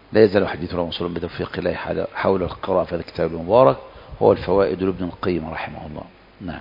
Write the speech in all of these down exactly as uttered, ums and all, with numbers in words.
لا يزال حديثنا موصولا بتوفيق الله حول القراءة في هذا الكتاب المبارك، هو الفوائد لابن القيم رحمه الله. نعم.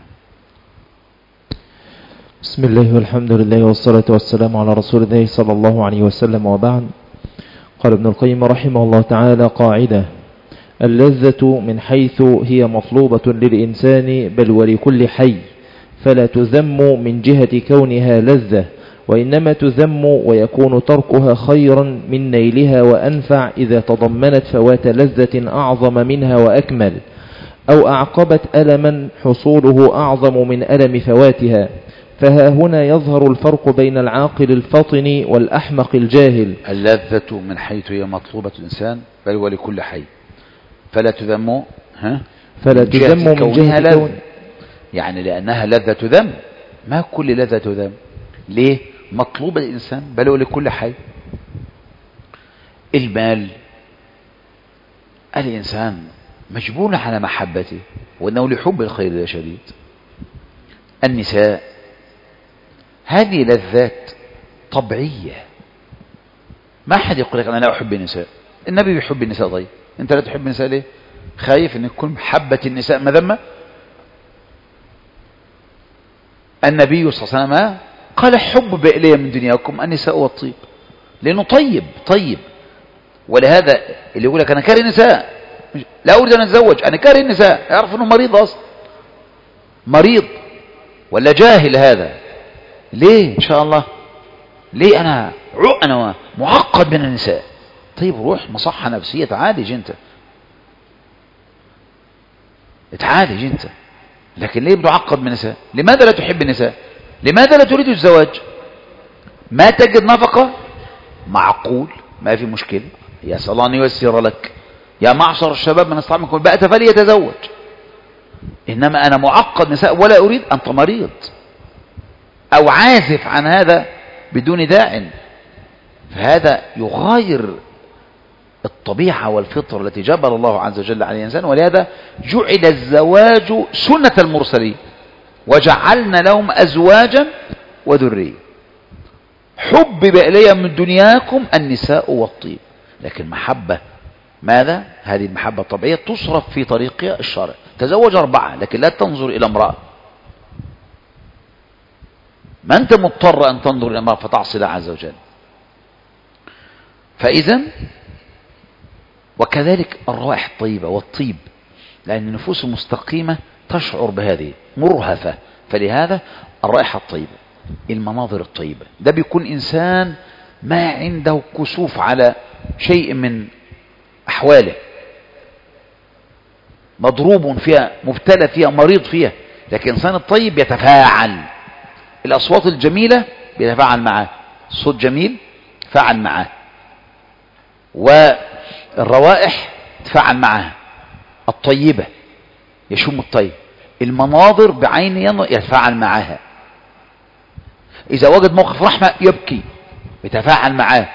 بسم الله والحمد لله والصلاة والسلام على رسول الله صلى الله عليه وسلم، وبعد. قال ابن القيم رحمه الله تعالى: قاعدة: اللذة من حيث هي مطلوبة للإنسان بل ولكل حي، فلا تذم من جهة كونها لذة، وإنما تذم ويكون تركها خيرا من نيلها وأنفع إذا تضمنت فوات لذة أعظم منها وأكمل، أو أعقبت ألما حصوله أعظم من ألم فواتها. فها هنا يظهر الفرق بين العاقل الفطن والأحمق الجاهل. اللذة من حيث هي مطلوبة الإنسان بل ولكل حي، فلا تذم ها فلا تذم من كونها جهة لذة، يعني لأنها لذة تذم، ما كل لذة تذم. ليه؟ مطلوبة الإنسان بل ولكل حي. المال، الإنسان مجبول على محبته، وأنه لحب الخير شديد. النساء، هذه لذات طبيعية، ما أحد يقول لك أنا لا أحب النساء. النبي يحب النساء، طيب أنت لا تحب النساء ليه؟ خايف أن يكون محبة النساء مذمة؟ النبي صلى الله عليه وسلم قال: حب إلي من دنياكم النساء والطيب، لأنه طيب طيب. ولهذا اللي يقول لك أنا كاره النساء، لا أريد أن أتزوج، أنا كاره النساء، يعرف أنه مريض أصلا، مريض ولا جاهل هذا. ليه إن شاء الله؟ ليه أنا أنا معقد من النساء؟ طيب روح مصحة نفسية، تعالج أنت، تعالج أنت. لكن ليه بتعقد من النساء؟ لماذا لا تحب النساء؟ لماذا لا تريد الزواج؟ ما تجد نفقة؟ معقول، ما في مشكلة، يسأل الله أن ييسر لك. يا معشر الشباب من استطاع منكم الباءة فليتزوج. إنما أنا معقد نساء ولا أريد، أنت مريض أو عازف عن هذا بدون داع، فهذا يغاير الطبيعة والفطر التي جبل الله عز وجل على الإنسان. ولهذا جعل الزواج سنة المرسلين، وجعلنا لهم أزواجا وذرية. حبب إلي من دنياكم النساء والطيب. لكن محبة ماذا؟ هذه المحبة الطبيعية تصرف في طريقها الشرع. تزوج أربعة، لكن لا تنظر إلى امرأة، ما أنت مضطر أن تنظر إلى امرأة فتعصي الله عز وجل. فإذا وكذلك الروائح الطيبة والطيب، لأن النفوس المستقيمة تشعر بهذه مرهفة، فلهذا الرائحة الطيبة، المناظر الطيبة، ده بيكون إنسان ما عنده كسوف على شيء من أحواله، مضروب فيها، مبتلى فيها، مريض فيها. لكن الإنسان الطيب يتفاعل، الأصوات الجميلة بيتفاعل معاه، صوت جميل تفاعل معاه، والروائح تفاعل معها الطيبة، يشم الطيب، المناظر بعين يتفاعل معها، إذا وجد موقف رحمة يبكي يتفاعل معاه،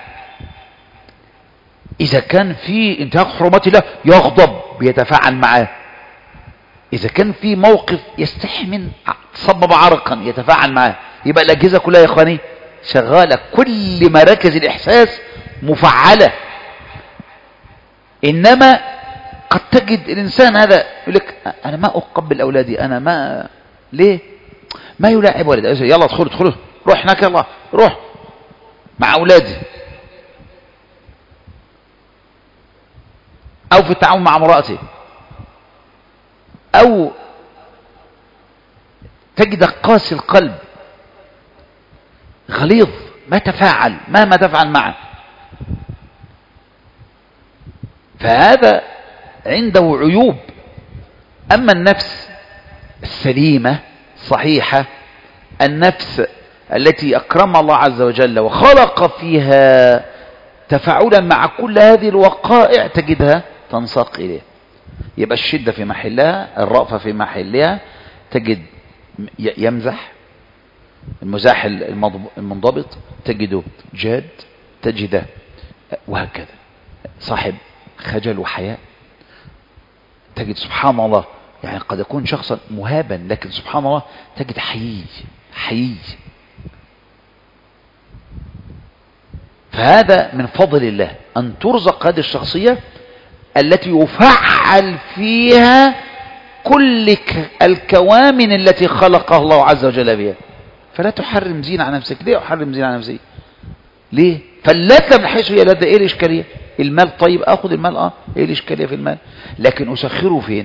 إذا كان في انتهاك حرمات الله يغضب بيتفاعل معاه، إذا كان في موقف يستحمل تصبب عرقا يتفاعل معاه. يبقى الأجهزة كلها يا إخواني شغالة، كل مراكز الإحساس مفعلة. إنما قد تجد الإنسان هذا يقول لك أنا ما أقبل أولادي، أنا ما ليه ما يلاعب ولد، يلا ادخل ادخل روح هناك، يلا روح مع أولادي، أو في التعامل مع امرأته، أو تجد قاسي القلب غليظ ما تفاعل مهما تفعل معه. فهذا عنده عيوب. أما النفس السليمة صحيحة، النفس التي أكرم الله عز وجل وخلق فيها تفاعلا مع كل هذه الوقائع تجدها تنساق إليه. يبقى الشدة في محلها، الرأفة في محلها، تجد يمزح، المزاح المنضبط تجده جاد، تجده وهكذا صاحب خجل وحياء، تجد سبحان الله يعني قد يكون شخصا مهابا لكن سبحان الله تجد حيي حيي. فهذا من فضل الله أن ترزق هذه الشخصية التي يفعل فيها كل الكوامن التي خلقها الله عز وجل بها. فلا تحرم زينة على نفسك. ليه أحرم زينة على نفسي؟ ليه؟ فاللذة من حيث هي لذة. إيه الإشكالية؟ المال طيب، أخذ المال. آه إيه الإشكالية في المال؟ لكن أسخره فين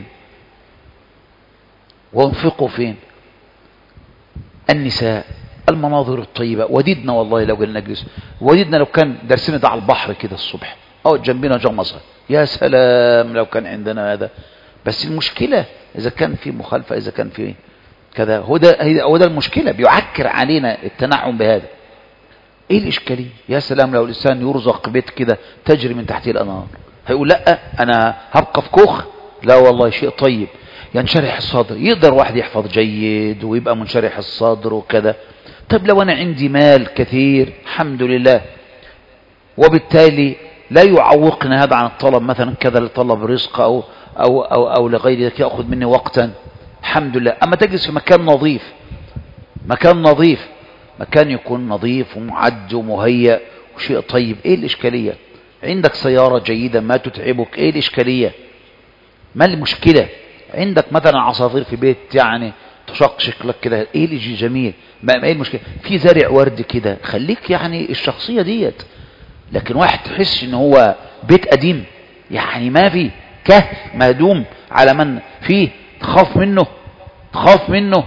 وانفقه فين؟ النساء، المناظر الطيبة. وديدنا والله لو قلنا نجلس، وديدنا لو كان درسنا ده على البحر كده الصبح أو جنبنا جمصة، يا سلام لو كان عندنا هذا. بس المشكلة إذا كان في مخالفة، إذا كان في كذا، هو ده هو ده المشكلة، بيعكر علينا التنعم بهذا. ايه الاشكاليه؟ يا سلام لو الانسان يرزق بيت كده تجري من تحته الانهار، هيقول لا انا هبقى في كوخ؟ لا والله شيء طيب، ينشرح الصدر. يقدر واحد يحفظ جيد ويبقى منشرح الصدر وكذا. طب لو انا عندي مال كثير الحمد لله، وبالتالي لا يعوقنا هذا عن الطلب مثلا كذا لطلب رزق او او او, أو لغير ذلك ياخذ مني وقتا، الحمد لله. اما تجلس في مكان نظيف، مكان نظيف، مكان يكون نظيف ومعد ومهيأ وشيء طيب، ايه الاشكالية؟ عندك سيارة جيدة ما تتعبك، ايه الاشكالية؟ ما المشكلة؟ عندك مثلا عصافير في بيت يعني تشقشق لك كده، ايه اللي جميل؟ ما ايه المشكلة؟ في زرع ورد كده، خليك يعني الشخصية ديت. لكن واحد تحس ان هو بيت قديم يعني ما في كهف مهدوم على من فيه، تخاف منه تخاف منه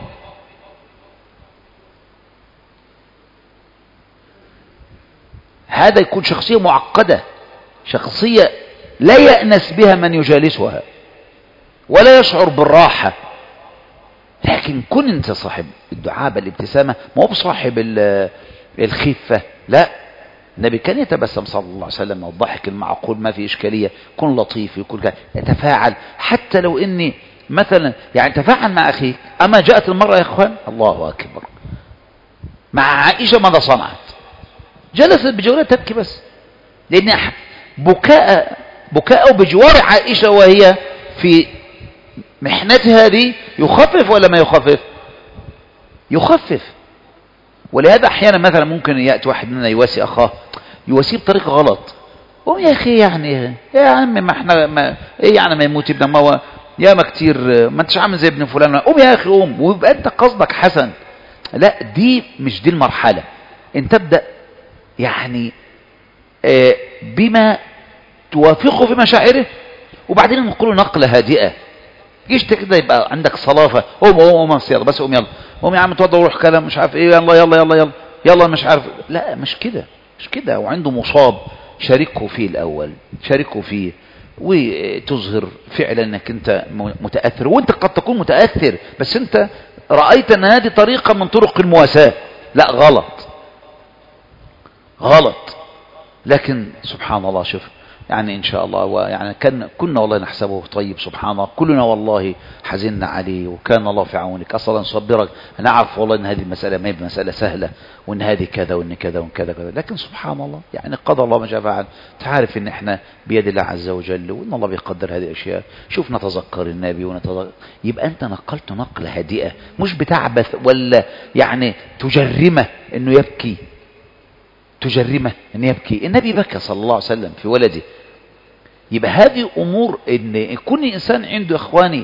هذا يكون شخصية معقدة، شخصية لا يأنس بها من يجالسها ولا يشعر بالراحة. لكن كن انت صاحب الدعابة الابتسامة، ما هو بصاحب الخفة، لا. النبي كان يتبسم صلى الله عليه وسلم، والضحك المعقول ما في إشكالية. كن لطيف، يكون يتفاعل، حتى لو اني مثلا يعني تفاعل مع أخيك. أما جاءت المرأة يا إخوان الله أكبر مع عائشة ماذا صنعت؟ جلست بجوارها تبكي بس، لأن بكاء بكاء بجوار عائشة وهي في محنتها دي يخفف ولا ما يخفف؟ يخفف. ولهذا أحيانا مثلا ممكن يأتي واحد مننا يواسي أخاه، يواسيه بطريقة غلط. قوم يا أخي يعني يا عم ما احنا ما ايه يعني ما يموت ابنك، ما هو يا ما كتير ما انتش عامل زي ابن فلان، قوم يا أخي قوم، ويبقى أنت قصدك حسن. لا، دي مش دي المرحلة. أنت تبدأ يعني بما توافقه في مشاعره، وبعدين نقول نقلة هادئة. جيش كده يبقى عندك صلافة، قوم قوم قوم يلا بس قوم يلا قوم يا عم اتوضى وروح كلام مش عارف ايه، يلا يلا يلا يلا يلا مش عارف. لا مش كده مش كده. وعنده مصاب شاركه فيه الأول، شاركه فيه وتظهر فعلا انك انت متأثر. وانت قد تكون متأثر بس انت رأيت ان هذه طريقة من طرق المواساة. لا غلط غلط. لكن سبحان الله شوف يعني ان شاء الله، ويعني كان كنا والله نحسبه طيب سبحان الله، كلنا والله حزننا عليه، وكان الله في عونك. اصلا نصبرك، انا اعرف والله ان هذه المساله ما هي مساله سهله، وان هذه كذا وان كذا وان كذا كذا، لكن سبحان الله يعني قدر الله ما شاء فعل. تعرف ان احنا بيد الله عز وجل، وان الله بيقدر هذه الاشياء. شوف نتذكر النبي ونتذكر، يبقى انت نقلت نقله هادئه، مش بتعبث ولا يعني تجرمه انه يبكي، تجرمه ان يبكي. النبي بكى صلى الله عليه وسلم في ولده. يبقى هذه امور ان يكون انسان عنده اخواني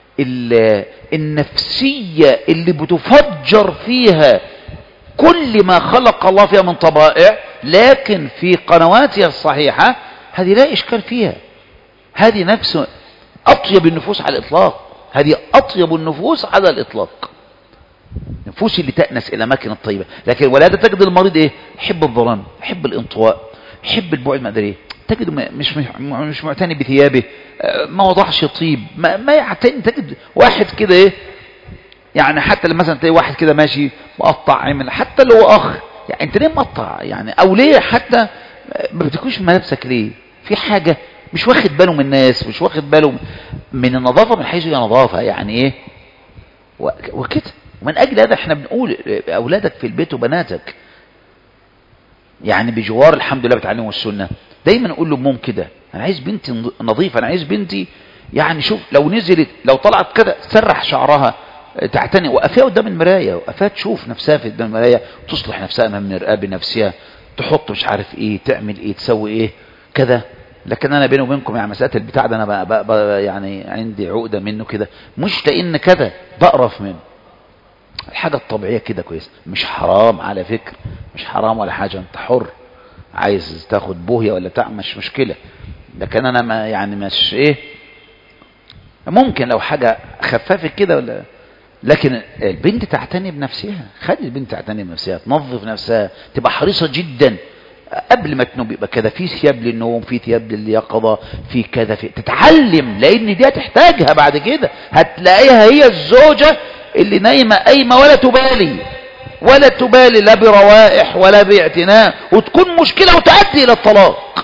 النفسية اللي بتفجر فيها كل ما خلق الله فيها من طبائع، لكن في قنواتها الصحيحة هذه لا اشكال فيها. هذه نفس اطيب النفوس على الاطلاق، هذه اطيب النفوس على الاطلاق، النفوس اللي تأنس الى اماكن الطيبة. لكن ولاده تجد المريض ايه؟ يحب الظلام، يحب الانطواء، يحب البعد، ما ادري ايه، تجد مش مش معتني بثيابه، ما وضعش طيب، ما, ما يعتني. تجد واحد كده ايه يعني، حتى لما مثلا تلاقي واحد كده ماشي مقطع عمل، حتى لو اخ يعني انت ليه مقطع يعني، او ليه حتى ما بتكونش ملابسك ليه؟ في حاجه مش واخد باله من الناس، مش واخد باله من النظافه من حيث هي نظافه يعني ايه وكده. ومن اجل هذا احنا بنقول اولادك في البيت وبناتك يعني بجوار الحمد لله بتعلموا السنه، دايما اقول لامهم كده انا عايز بنتي نظيفه، انا عايز بنتي يعني شوف لو نزلت لو طلعت كده تسرح شعرها، تعتني، وقفها قدام المرايه، وقفها تشوف نفسها في قدام المرايه، تصلح نفسها امام المرآة بنفسها، تحط مش عارف ايه، تعمل ايه، تسوي ايه كذا. لكن انا بيني وبينكم يعني مسألة البتاع ده انا بقى بقى بقى يعني عندي عقدة منه كده، مش لان كذا بقرف منه. الحاجة الطبيعية كده كويس، مش حرام على فكرة، مش حرام ولا حاجة، انت حر، عايز تاخد بوهية ولا بتاع مش مشكلة. لكن انا ما يعني مش ايه، ممكن لو حاجة خفافة كده ولا. لكن البنت تعتني بنفسها، خلي البنت تعتني بنفسها، تنظف نفسها، تبقى حريصة جدا قبل ما تنوم. يبقى كذا في ثياب للنوم، في ثياب لليقظة، في كذا، في تتعلم، لان دي هتحتاجها بعد كده. هتلاقيها هي الزوجة اللي نايمة قايمة ولا تبالي ولا تبالي لا بروائح ولا باعتناء، وتكون مشكلة وتؤدي الى الطلاق.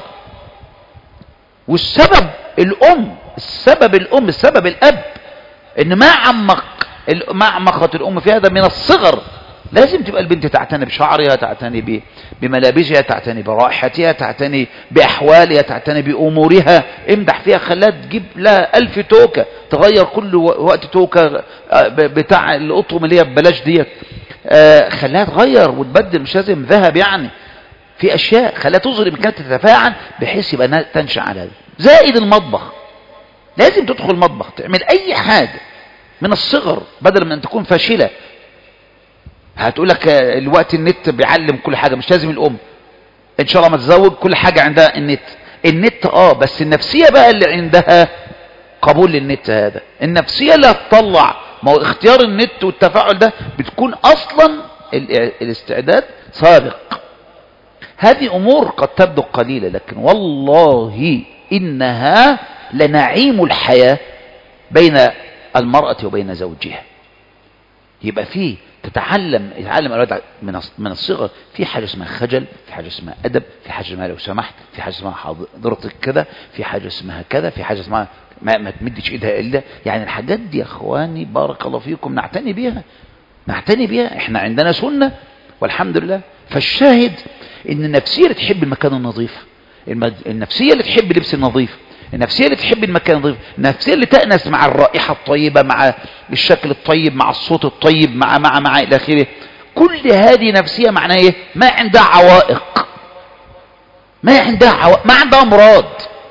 والسبب الام، السبب الام، السبب الاب، ان ما عمق ما عمقت الام في هذا من الصغر. لازم تبقى البنت تعتني بشعرها، تعتني بملابسها، تعتني برائحتها، تعتني باحوالها، تعتني بامورها. امدح فيها، خلاها تجيب لها الف توكه، تغير كل وقت توكه بتاع القطم اللي هي ببلاش ديت، خلاها تغير وتبدل، مش لازم ذهب يعني، في اشياء خلاها تظهر امكانيات تتفاعل بحيث يبقى تنشا على هذا. زائد المطبخ، لازم تدخل المطبخ تعمل اي حاجه من الصغر بدل من ان تكون فاشله. هتقول لك الوقت النت بيعلم كل حاجه، مش لازم الام ان شاء الله ما تزوج كل حاجه عندها النت. النت اه بس النفسيه بقى اللي عندها قبول للنت، هذا النفسيه اللي هتطلع. ما هو اختيار النت والتفاعل ده بتكون اصلا الاستعداد سابق. هذه امور قد تبدو قليله، لكن والله انها لنعيم الحياه بين المراه وبين زوجها. يبقى فيه تتعلم، يتعلم الأولاد من من الصغر في حاجة اسمها خجل، في حاجة اسمها أدب، في حاجة اسمها لو سمحت، في حاجة اسمها حضرتك كذا، في حاجة اسمها كذا، في حاجة اسمها ما, ما تمدش ايدها إلا. يعني الحاجات دي يا اخواني بارك الله فيكم نعتني بيها، نعتني بيها. احنا عندنا سنة والحمد لله. فالشاهد ان النفسية اللي تحب المكان النظيف، النفسية اللي تحب اللبس النظيف، النفسية اللي تحب المكان النظيف، النفسية اللي تأنس مع الرائحة الطيبة، مع الشكل الطيب، مع الصوت الطيب، مع مع مع إلى آخره. كل هذه نفسية معناها ايه؟ ما عندها عوائق، ما عندها عوائق، ما عندها أمراض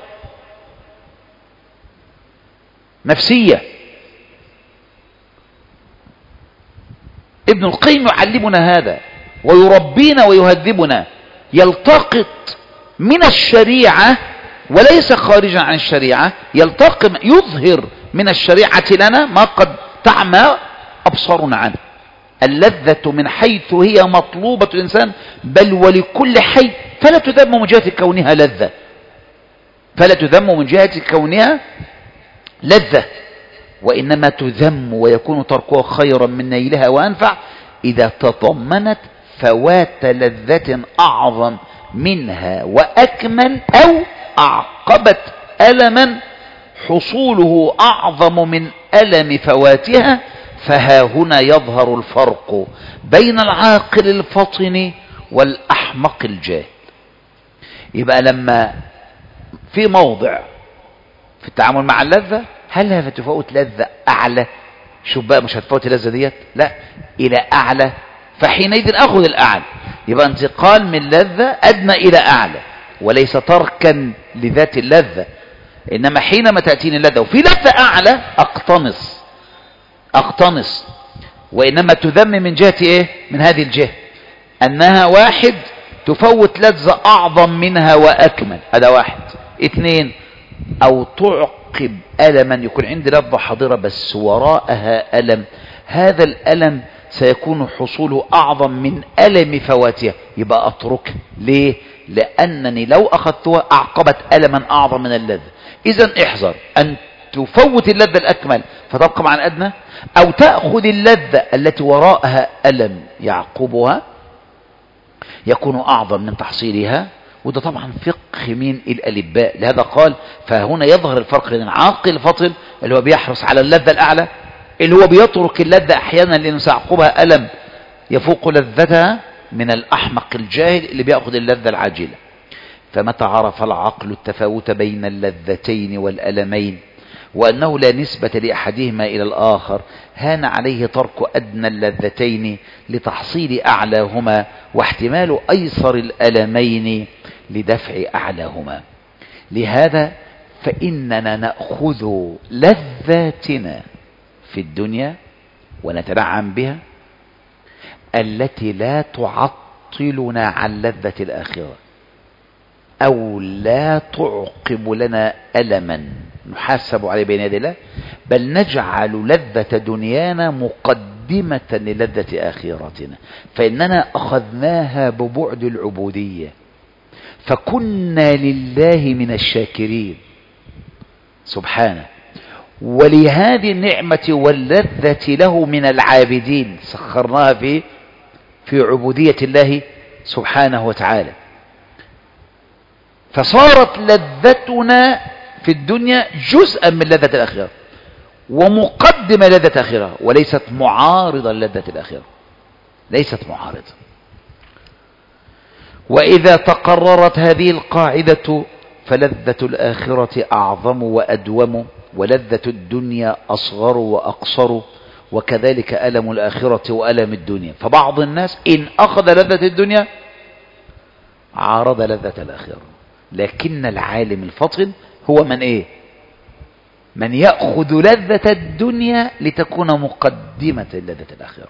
نفسية. ابن القيم يعلمنا هذا ويربينا ويهذبنا، يلتقط من الشريعة وليس خارجا عن الشريعة، يلتقم يظهر من الشريعة لنا ما قد تعمى أبصارنا عنه. اللذة من حيث هي مطلوبة الإنسان بل ولكل حي، فلا تذم من جهة كونها لذة، فلا تذم من جهة كونها لذة، وإنما تذم ويكون تركها خيرا من نيلها وأنفع إذا تضمنت فوات لذة أعظم منها وأكمل، أو أعقبت ألما حصوله أعظم من ألم فواتها. فها هنا يظهر الفرق بين العاقل الفطن والأحمق الجاهل. يبقى لما في موضع في التعامل مع اللذة، هل هذا تفوت لذة أعلى؟ شوف بقى، مش هتفوت اللذة ديت، لا، إلى أعلى، فحينئذ أخذ الأعلى. يبقى انتقال من لذة أدنى إلى أعلى، وليس تركا لذات اللذة، إنما حينما تأتيني اللذة وفي لذة أعلى أقتنص أقتنص وإنما تذم من جهة إيه؟ من هذه الجهة، أنها واحد تفوت لذة أعظم منها وأكمل، هذا واحد. اثنين، أو تعقب ألما، يكون عندي لذة حاضرة بس وراءها ألم، هذا الألم سيكون حصوله أعظم من ألم فواتها، يبقى أتركه. ليه؟ لأنني لو أخذتها أعقبت ألما أعظم من اللذة. إذن احذر أن تفوت اللذة الأكمل فتبقى مع الأدنى، أو تأخذ اللذة التي وراءها ألم يعقبها يكون أعظم من تحصيلها. وده طبعا فقه من الألباء، لهذا قال فهنا يظهر الفرق بين العاقل الفطن اللي هو بيحرص على اللذة الأعلى، اللي هو بيترك اللذة أحيانا لأنه سيعقبها ألم يفوق لذتها، من الأحمق الجاهل اللي بيأخذ اللذة العاجلة. فمتى عرف العقل التفاوت بين اللذتين والألمين وأنه لا نسبة لأحدهما إلى الآخر، هان عليه ترك أدنى اللذتين لتحصيل أعلاهما، واحتمال أيسر الألمين لدفع أعلاهما. لهذا فإننا نأخذ لذاتنا في الدنيا ونتنعم بها التي لا تعطلنا عن لذة الآخرة، أو لا تعقب لنا ألما نحاسب عليه بين يدي الله، بل نجعل لذة دنيانا مقدمة للذة آخرتنا، فإننا أخذناها ببعد العبودية، فكنا لله من الشاكرين سبحانه، ولهذه النعمة واللذة له من العابدين، سخرناها في في عبودية الله سبحانه وتعالى. فصارت لذتنا في الدنيا جزءا من لذة الآخرة ومقدمة لذة الآخرة، وليست معارضة للذة الآخرة، ليست معارضة. وإذا تقررت هذه القاعدة فلذة الآخرة أعظم وأدوم، ولذة الدنيا أصغر وأقصر، وكذلك ألم الآخرة وألم الدنيا. فبعض الناس إن أخذ لذة الدنيا عارض لذة الآخرة، لكن العالم الفطن هو من إيه؟ من يأخذ لذة الدنيا لتكون مقدمة لذة الآخرة.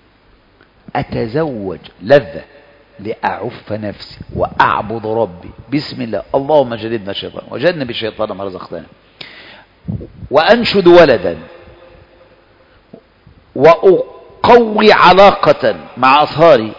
أتزوج لذة لأعف نفسي وأعبد ربي بسم الله، اللهم جنبنا الشيطان وجنب الشيطان ما رزقتنا، وأنشد ولدا، وأقوي علاقة مع أصهاري،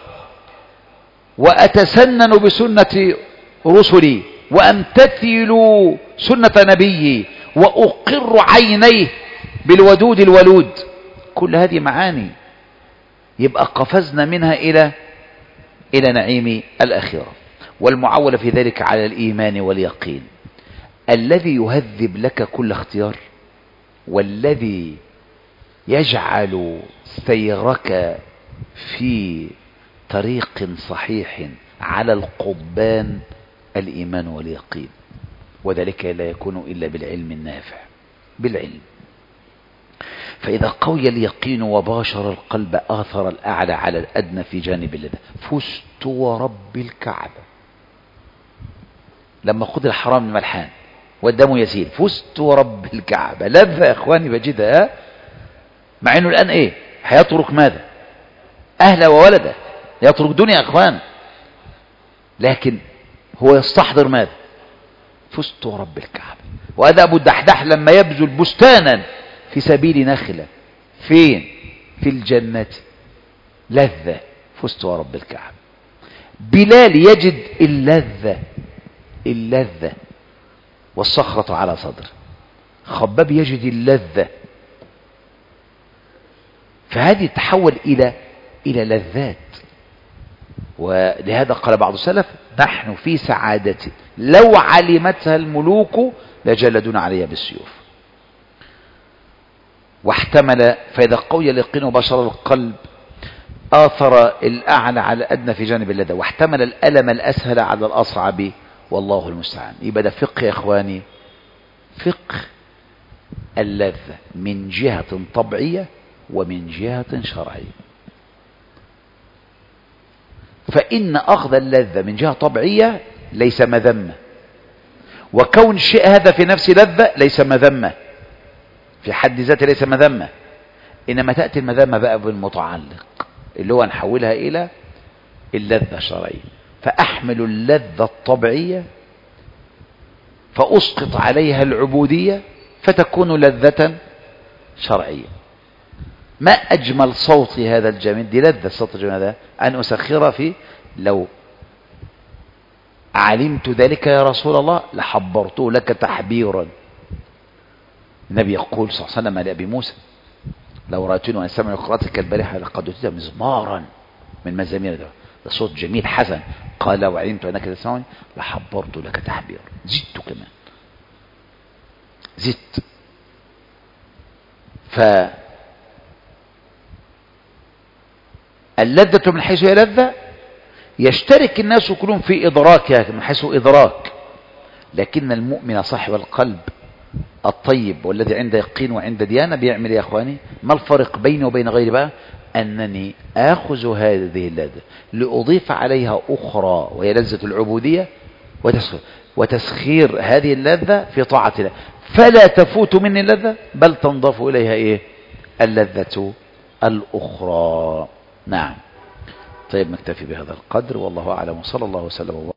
وأتسنن بسنة رسلي، وأمتثل سنة نبيي، وأقر عينيه بالودود الولود. كل هذه معاني يبقى قفزنا منها إلى إلى نعيم الآخرة. والمعول في ذلك على الإيمان واليقين الذي يهذب لك كل اختيار، والذي يجعل سيرك في طريق صحيح على القضبان الإيمان واليقين، وذلك لا يكون إلا بالعلم النافع، بالعلم. فإذا قوي اليقين وباشر القلب آثر الأعلى على الأدنى في جانب اللذة. فزت ورب الكعبة، لما خذ الحرام الملحان والدم يسيل، فزت ورب الكعبة، لذة يا إخواني بجدها، مع أنه الآن إيه؟ هيترك ماذا؟ أهله وولده، يترك دنيا يا إخوان، لكن هو يستحضر ماذا؟ فزت ورب الكعبة. وهذا أبو الدحدح لما يبذل بستانا في سبيل نخلة، فين؟ في الجنة، لذة، فزت ورب الكعبة. بلال يجد اللذة اللذة والصخرة على صدره، خباب يجد اللذة، فهذه تحول إلى إلى لذات. ولهذا قال بعض السلف: نحن في سعادة لو علمتها الملوك لجلدون عليها بالسيوف. واحتمل، فإذا قوي اليقين وبشر القلب آثر الأعلى على الأدنى في جانب اللذة، واحتمل الألم الأسهل على الأصعب، والله المستعان. يبقى ده فقه يا إخواني، فقه اللذة من جهة طبيعية ومن جهة شرعية. فإن أخذ اللذة من جهة طبيعية ليس مذمة، وكون شيء هذا في نفس لذة ليس مذمة في حد ذاته، ليس مذمة. إنما تأتي المذمة بقى بالمتعلق اللي هو نحولها إلى اللذة الشرعية. فأحمل اللذة الطبيعية فأسقط عليها العبودية فتكون لذة شرعية. ما أجمل صوتي هذا الجميل، دي لذة الصوت الجميل هذا، أن أسخر فيه. لو علمت ذلك يا رسول الله لحبرته لك تحبيرا. النبي يقول صلى الله عليه وسلم لأبي موسى: لو رأيتني وأنا سمع قراءتك البارحة لقد أتيت مزمارا من مزامير ده, ده صوت جميل حسن. قال: لو علمت أنك تسمعني لحبرت لك تحبيرا، زدت كمان، زدت. فاللذة من حيث هي لذة يشترك الناس كلهم في إدراكها من حيث إدراك، لكن المؤمن صاحب القلب الطيب والذي عنده يقين وعنده ديانة بيعمل يا أخواني؟ ما الفرق بيني وبين غيري بقى؟ أنني آخذ هذه اللذة لأضيف عليها أخرى وهي لذة العبودية وتسخير, وتسخير هذه اللذة في طاعة الله، فلا تفوت مني اللذة بل تنضاف إليها إيه؟ اللذة الأخرى. نعم. طيب نكتفي بهذا القدر، والله أعلم، وصلى الله وسلم وبارك.